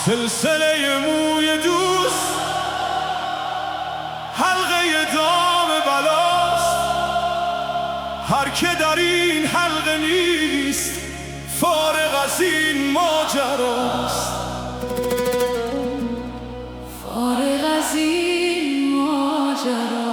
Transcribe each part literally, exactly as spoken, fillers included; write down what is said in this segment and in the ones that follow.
سلسله موی دوست، حلقه دام بلاست. هر که در این حلقه نیست فارغ از این ماجراست. فارغ از این ماجراست.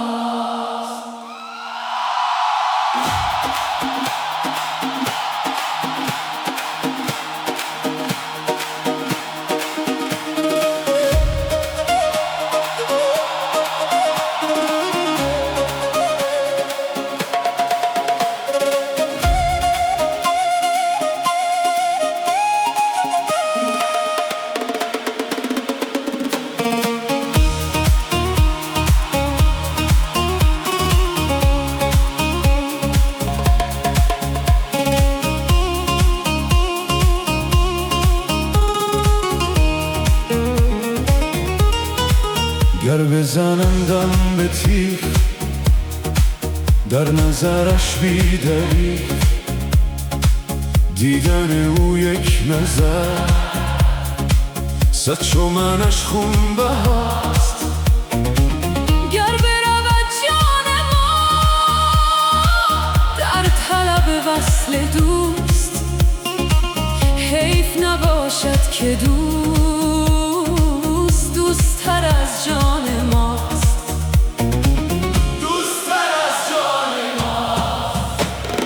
گر بزنندم به تیغ در نظرش بی‌دلیل، دیدن او یک نظر صد چومنش خونبهاست. گر برود جان ما در طلب وصل دوست، حیف نباشد که دوست دوست‌تر از جان ماست. دوست‌تر از جان ماست.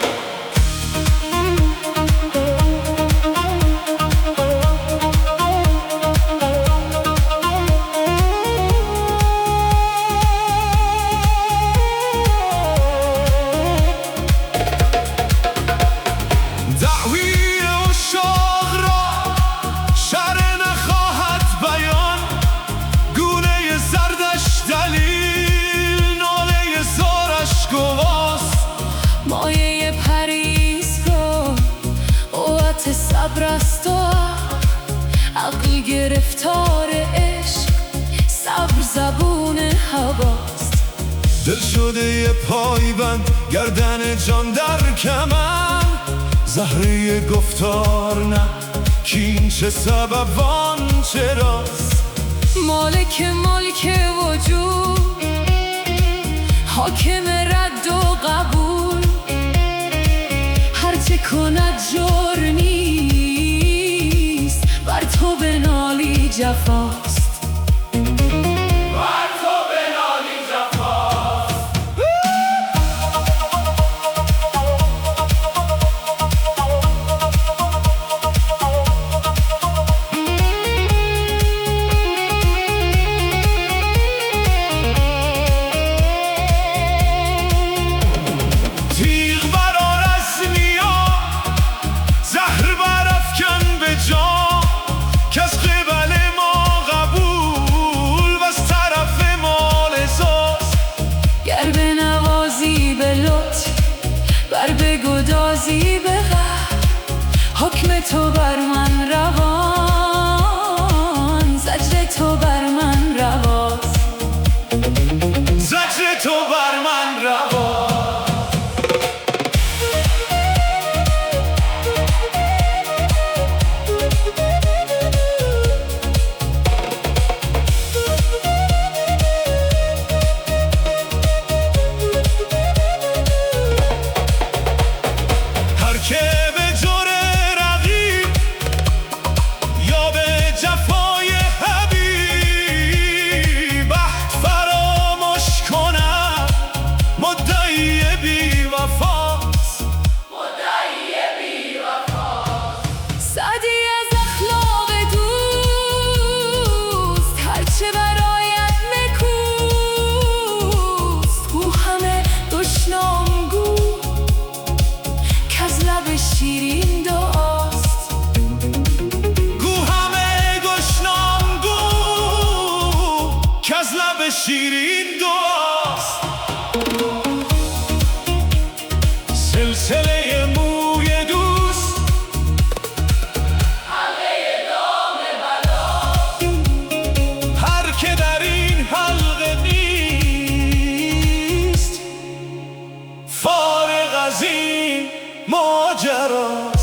دعوی عشاق را شرح نخواهد بیان، گونه زردش دلیل، ناله زارش گواست. مایه پریزگاه قوت صبر است و عقل گرفتار عشق، صبر زبون هواست. دل شده پایبند، گردن جان در کمر، زهره گفتار نه کین چه سبب آن چراست. مالک ملک وجود، حاکم رد و قبول، هرچه کند جور نیست، بر تو بنالی جفاست. بر بگدازی به قهر، حکم تو بر من روان، زجر تو بر من رواست. زجر تو بر من رواست. که به جور رقیب یا به جفای حبیب عهد فراموش کند، مدعی بی وفاست. مدعی بی وفاست. سعدی از اخلاق دوست، هرچه برایت نکوست، گو همه دشنامگو کز لب شیرین دعاست. گو همه گشنامگو کز لب شیرین دعاست. سلسله موی دوست، حلقه دام بلا. هر که در این حلقه نیست فارغ از این ماجرا.